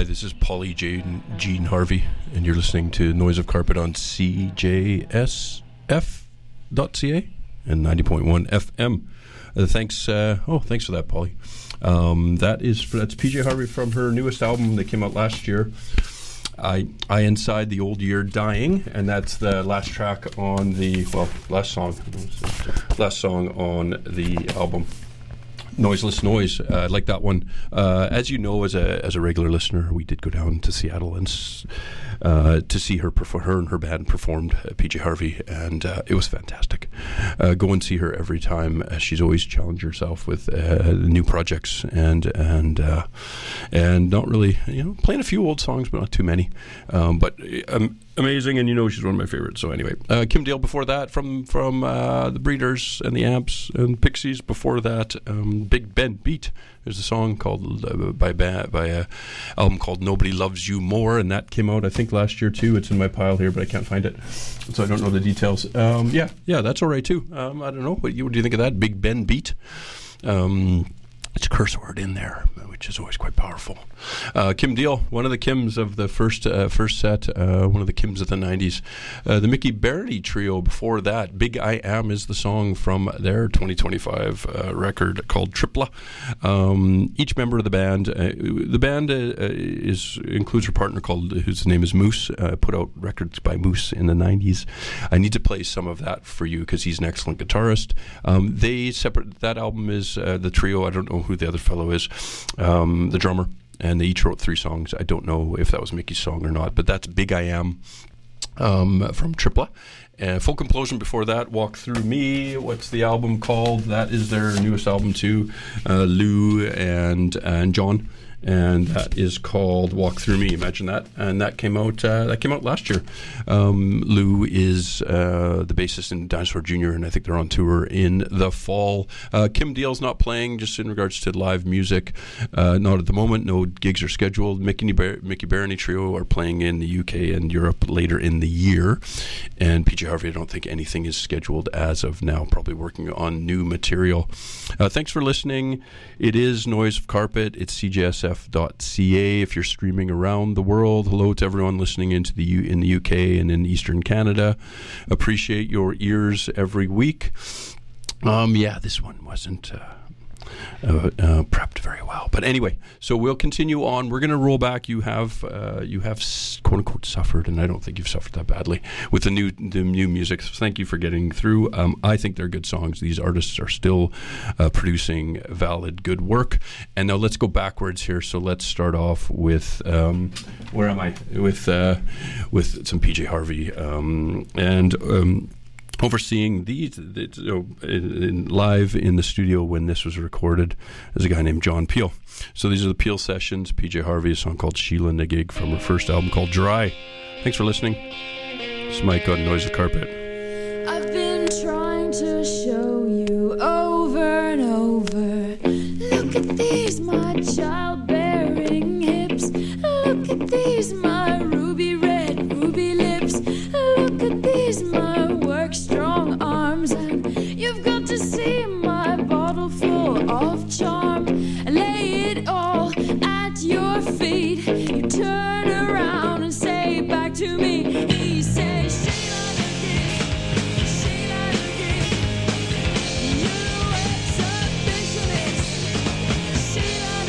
Hi, this is Polly Jean Harvey, and you're listening to Noise of Carpet on CJSF.ca and 90.1 FM. Thanks for that, Polly. That's PJ Harvey from her newest album that came out last year. I Inside the Old Year Dying, and that's the last track on the last song on the album. Noiseless Noise. I like that one. As you know, as a regular listener, we did go down to Seattle and to see her perform. Her and her band performed at PJ Harvey, and it was fantastic. Go and see her every time. She's always challenged herself with new projects and not really, playing a few old songs, but not too many. But amazing, and she's one of my favorites. So anyway, Kim Deal before that from the Breeders and the Amps and Pixies. Before that, Big Ben Beat. There's a song called by a album called Nobody Loves You More, and that came out I think last year too. It's in my pile here, but I can't find it, so I don't know the details. Yeah, that's all right too. I don't know. What do you think of that? Big Ben Beat. It's a curse word in there, which is always quite powerful. Kim Deal, one of the Kims of the first set, one of the Kims of the 90s. The Mickey Barney Trio before that. Big I Am is the song from their 2025 record called Tripla. Each member of the band, includes her partner whose name is Moose, put out records by Moose in the 90s. I need to play some of that for you because he's an excellent guitarist. That album is the trio. I don't know who the other fellow is, the drummer, and they each wrote 3 songs. I don't know if that was Mickey's song or not, but that's Big I Am from Tripla. Full Complosion before that, Walk Through Me. What's the album called? That is their newest album too, Lou and John, and that is called Walk Through Me. Imagine that. And that came out last year. Lou is the bassist in Dinosaur Jr., and I think they're on tour in the fall. Kim Deal's not playing, just in regards to live music. Not at the moment. No gigs are scheduled. Mickey Barney Trio are playing in the UK and Europe later in the year. And PJ Harvey, I don't think anything is scheduled as of now. Probably working on new material. Thanks for listening. It is Noise of Carpet. It's CJSF.ca. If you're streaming around the world. Hello to everyone listening in the UK and in Eastern Canada. Appreciate your ears every week. This one wasn't prepped very well, but anyway, so we'll continue on. We're going to roll back. You have quote unquote suffered, and I don't think you've suffered that badly with the new music. So thank you for getting through. I think they're good songs. These artists are still producing valid, good work. And now let's go backwards here. So let's start off with where am I? With some PJ Harvey overseeing these live in the studio when this was recorded is a guy named John Peel. So these are the Peel sessions. PJ Harvey, a song called Sheila Nagig from her first album called Dry. Thanks for listening. It's Mike on Noise of Carpet. I've been trying to show you over and over. Look at these, my childbearing hips. Look at these, my ruby red, ruby lips. Look at these, my strong arms, and you've got to see my bottle full of charm. Lay it all at your feet. You turn around and say back to me. He says, Sheila Nagig, you exhibitionist. Sheila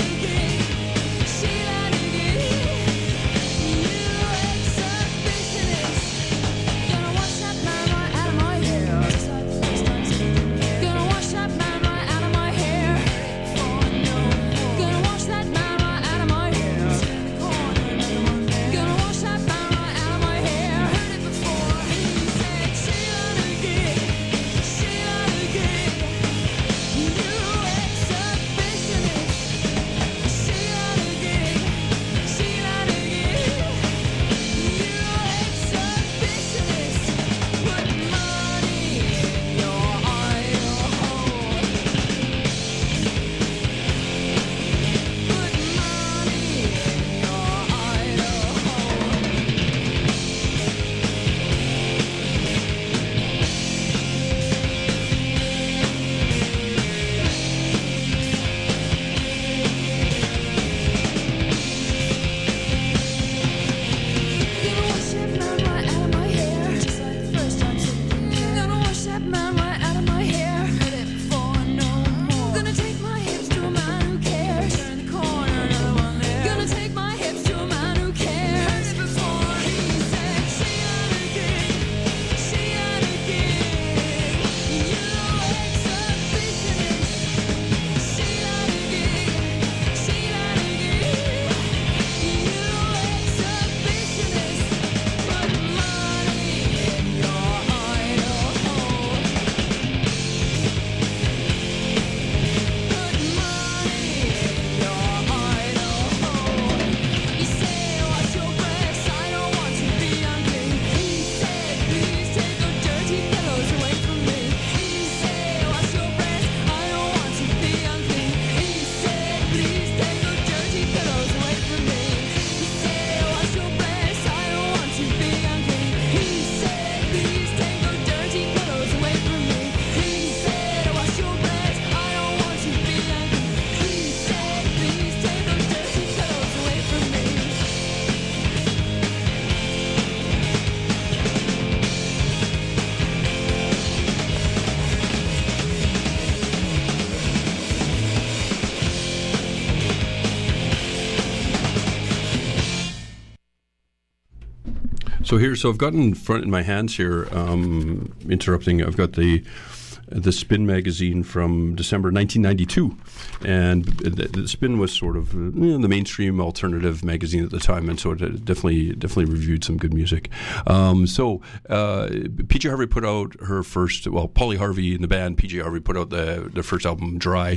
So I've got in my hands here, interrupting, I've got the Spin magazine from December 1992, and the Spin was sort of the mainstream alternative magazine at the time, and so it definitely reviewed some good music. So PJ Harvey put out her first, Polly Harvey and the band PJ Harvey put out their first album, Dry,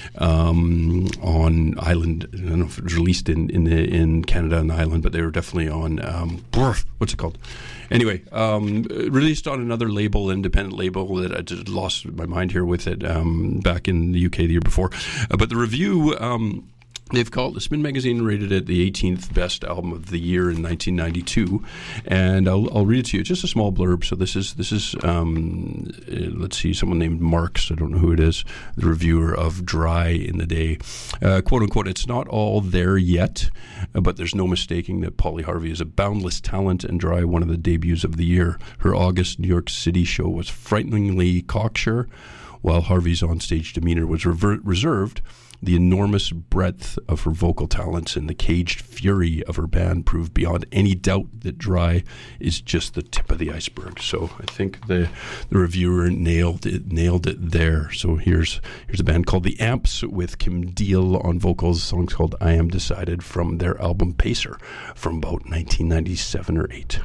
on Island. I don't know if it was released in Canada and Ireland, but they were definitely on what's it called? Anyway, released on another label, independent label, that I just lost my mind here with it back in the UK the year before. But the review, they've called, the Spin magazine rated it the 18th best album of the year in 1992, and I'll read it to you. Just a small blurb. So this is let's see, someone named Marks, I don't know who it is, the reviewer of Dry in the day, quote unquote, "It's not all there yet, but there's no mistaking that Polly Harvey is a boundless talent, and Dry one of the debuts of the year. Her August New York City show was frighteningly cocksure, while Harvey's onstage demeanor was reserved. The enormous breadth of her vocal talents and the caged fury of her band proved beyond any doubt that Dry is just the tip of the iceberg." So I think the reviewer nailed it there. So here's a band called The Amps with Kim Deal on vocals. The song's called "I Am Decided" from their album Pacer from about 1997 or 8.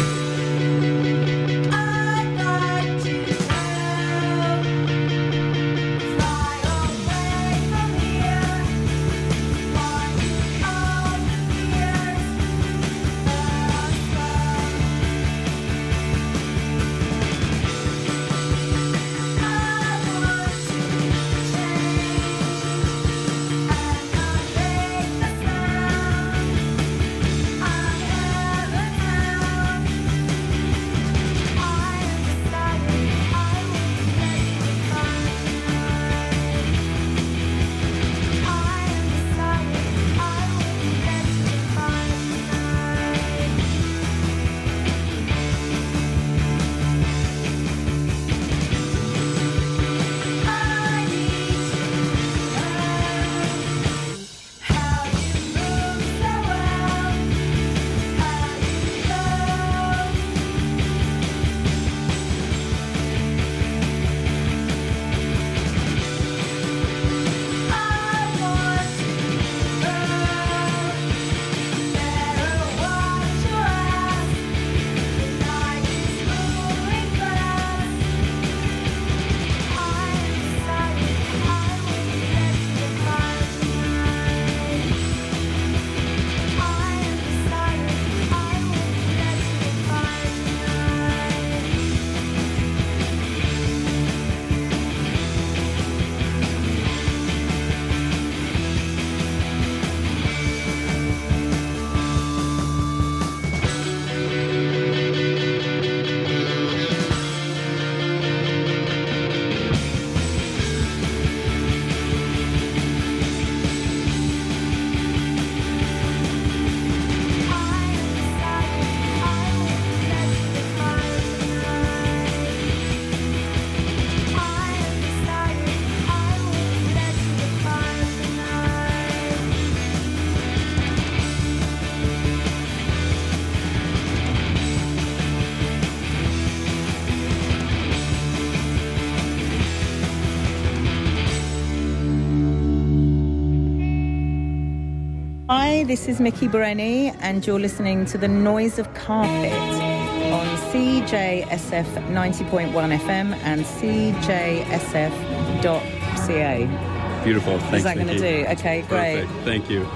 Hi, this is Mickey Brenny, and you're listening to The Noise of Carpet on CJSF 90.1 FM and CJSF.ca. Beautiful. Thanks, Is that going to do? Okay, great. Perfect. Thank you.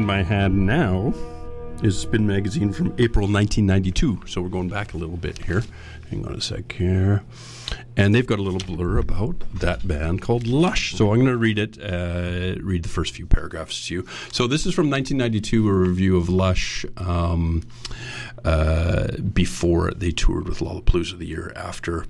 my hand now is Spin Magazine from April 1992. So we're going back a little bit here. Hang on a sec here. And they've got a little blur about that band called Lush. So I'm going to read it, read the first few paragraphs to you. So this is from 1992, a review of Lush before they toured with Lollapalooza the year after.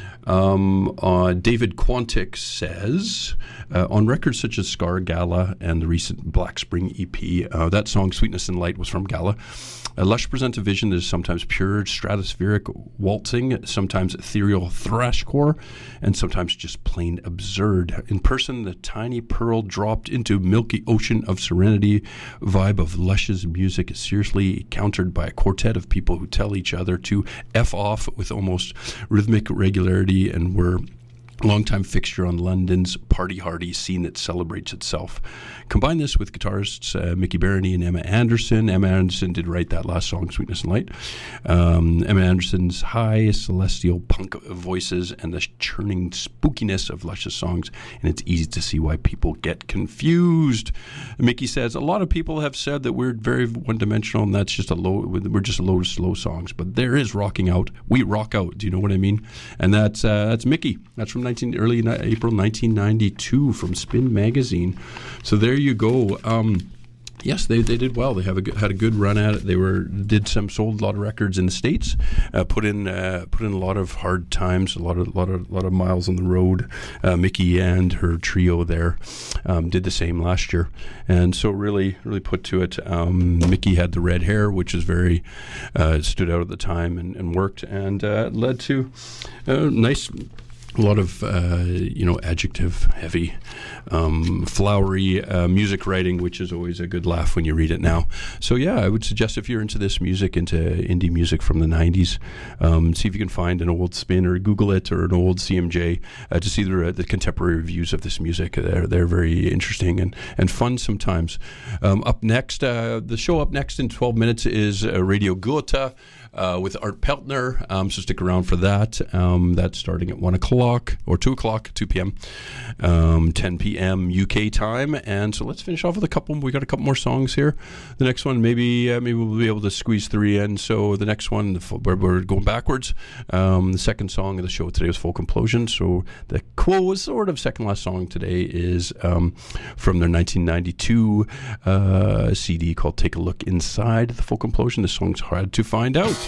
David Quantick says, on records such as Scar, Gala, and the recent Black Spring EP, that song Sweetness and Light was from Gala. Lush presents a vision that is sometimes pure stratospheric waltzing, sometimes ethereal thrashcore, and sometimes just plain absurd. In person, the tiny pearl dropped into milky ocean of serenity vibe of Lush's music is seriously countered by a quartet of people who tell each other to F off with almost rhythmic regularity and were longtime fixture on London's party-hardy scene that celebrates itself. Combine this with guitarists Mickey Barony and Emma Anderson. Emma Anderson did write that last song, Sweetness and Light. Emma Anderson's high celestial punk voices and the churning spookiness of Lush's songs, and it's easy to see why people get confused. Mickey says, a lot of people have said that we're very one-dimensional and that's just we're just a load of slow songs, but there is rocking out. We rock out. Do you know what I mean? And that's Mickey. That's from early April 1992 from Spin Magazine. So there you go. Yes, they did well. They had a good run at it. Sold a lot of records in the States. Put in a lot of hard times, a lot of miles on the road. Mickey and her trio there did the same last year, and so really put to it. Mickey had the red hair, which is very stood out at the time and worked, and led to nice. A lot of, adjective heavy, flowery music writing, which is always a good laugh when you read it now. So, yeah, I would suggest if you're into this music, into indie music from the 90s, see if you can find an old Spin or Google it or an old CMJ to see the contemporary reviews of this music. They're very interesting and fun sometimes. Up next, the show up next in 12 minutes is Radio Goethe. With Art Peltner, so stick around for that. That's starting at 1 o'clock or 2 o'clock, 2 p.m., 10 p.m. UK time. And so let's finish off with a couple. We got a couple more songs here. The next one, maybe we'll be able to squeeze 3 in. So the next one, we're going backwards. The second song of the show today was Folk Implosion. So the sort of second last song today is from their 1992 CD called Take a Look Inside the Folk Implosion. The song's hard to find out.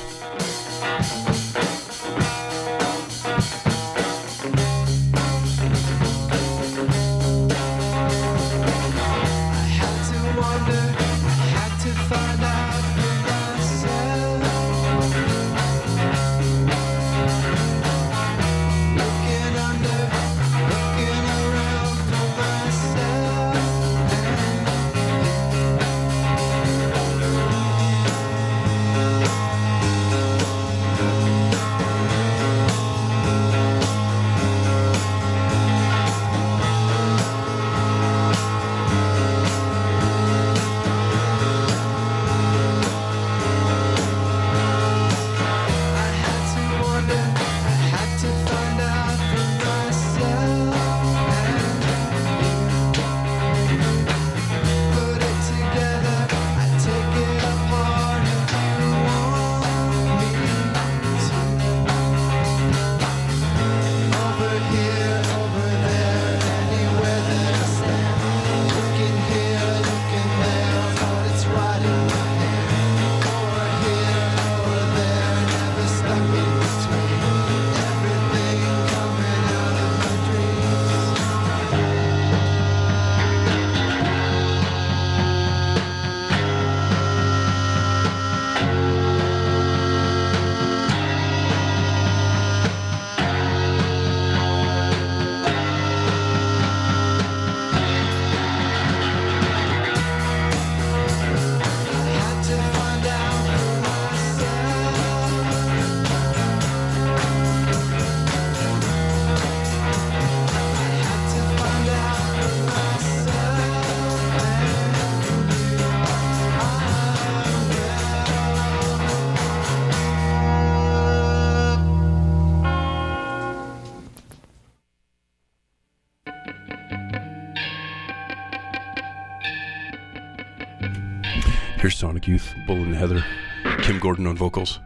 Here's Sonic Youth, Bull and Heather, Kim Gordon on vocals.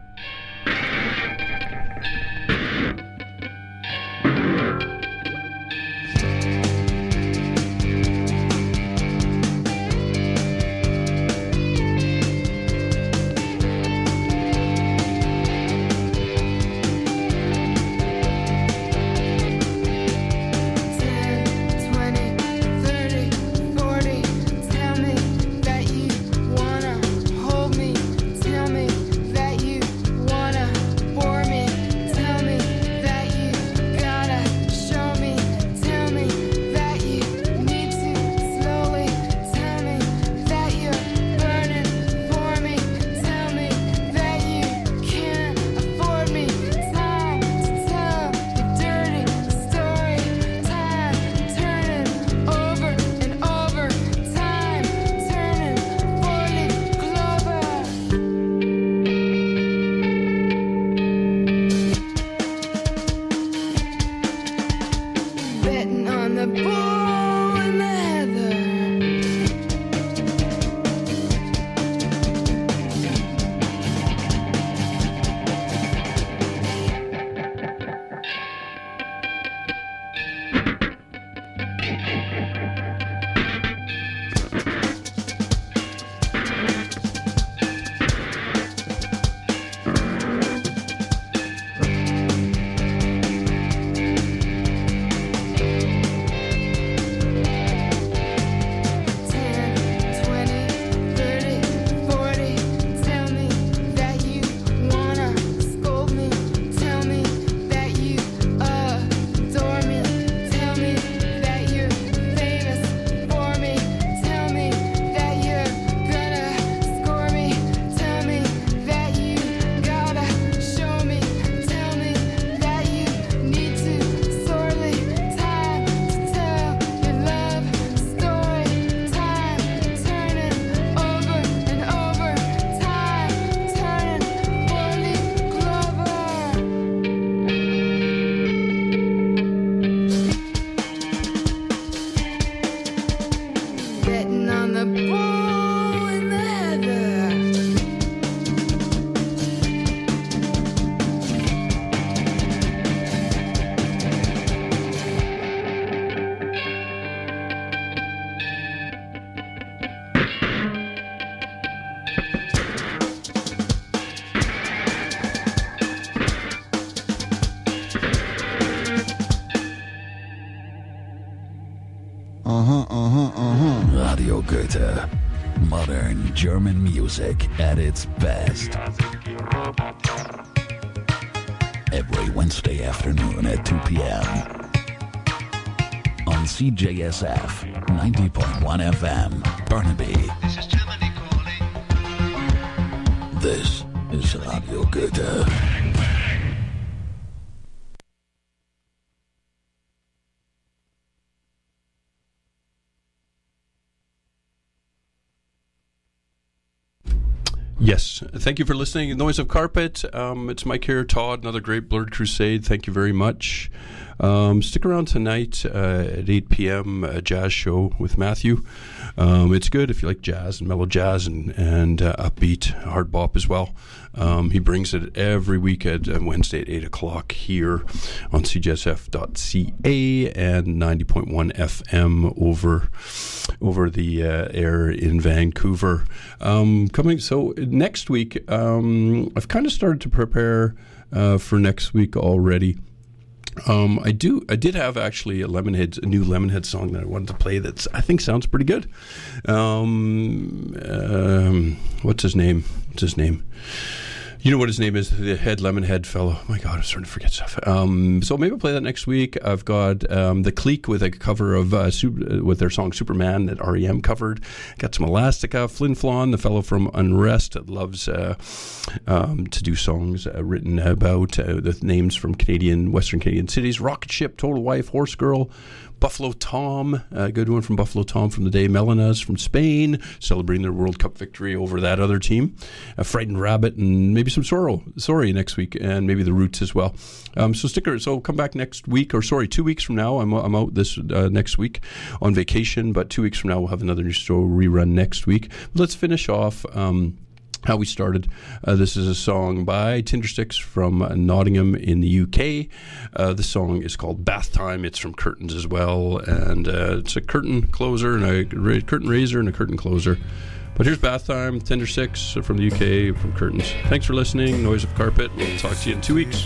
Radio Goethe. Modern German music at its best. Every Wednesday afternoon at 2 p.m. on CJSF 90.1 FM, Burnaby. This is Germany calling. This is Radio Goethe. Yes, thank you for listening. Noise of Carpet. It's Mike here, Todd, another great Blurred Crusade. Thank you very much. Stick around tonight at 8 p.m., a jazz show with Matthew. It's good if you like jazz and mellow jazz and upbeat hard bop as well. He brings it every week at Wednesday at 8 o'clock here on cjsf.ca and 90.1 FM over the air in Vancouver. So next week, I've kind of started to prepare for next week already. I did have actually a new Lemonhead song that I wanted to play that I think sounds pretty good. What's his name? You know what his name is, the head Lemonhead fellow. Oh my God, I'm starting to forget stuff. So maybe I'll play that next week. I've got The Clique with a cover of with their song Superman that REM covered. Got some Elastica, Flin Flon, the fellow from Unrest that loves to do songs written about the names from Western Canadian cities. Rocket Ship, Total Wife, Horse Girl, Buffalo Tom, a good one from Buffalo Tom from the day. Melanas from Spain, celebrating their World Cup victory over that other team. A Frightened Rabbit, and maybe some Sorry next week, and maybe the Roots as well. So come back next week, or 2 weeks from now. I'm out this next week on vacation, but 2 weeks from now we'll have another new show rerun next week. Let's finish off how we started. This is a song by Tindersticks from Nottingham in the UK. The song is called Bath Time. It's from Curtains as well, and it's a curtain closer and a curtain raiser and a curtain closer. But here's Bath Time, Tindersticks from the UK, from Curtains. Thanks for listening. Noise of Carpet. We'll talk to you in 2 weeks.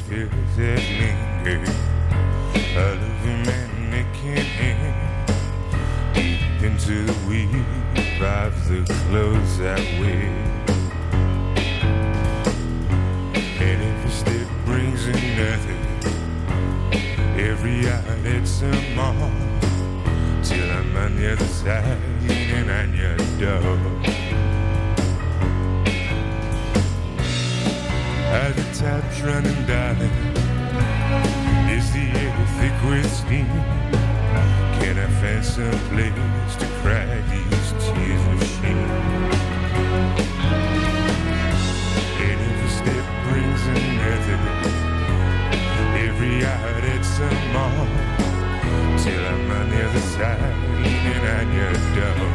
Into the weave of the clothes that wear. And if a step brings in nothing, every hour it's a mark, till I'm on the other side and on your door. As the tap's running down, is the air thick with steam? Can I find some place to cry these tears of shame? And if a step brings another, every hour it's a mark, till I'm on the other side and on your door.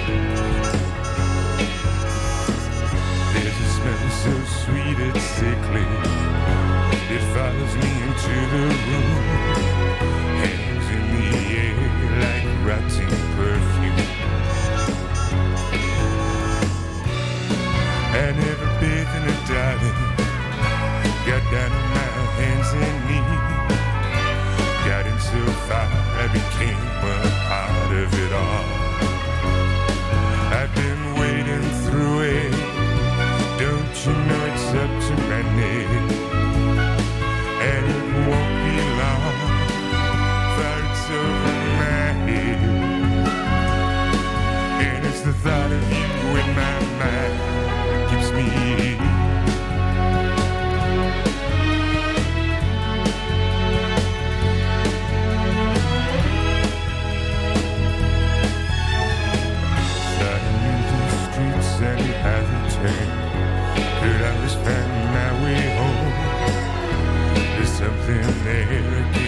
There's a smell so sweet it's sickly, it follows me into the room, hangs in the air like rotting perfume. I never bathed in a darling, got down on my hands and knees, got in so far I became a part of it all. I've been wading through it, don't you know it's up to my neck, and it won't be long for it's over my head. And it's the thought of you in my mind that keeps me here. Starting into the streets and have returned, could I always find my way home? There's something there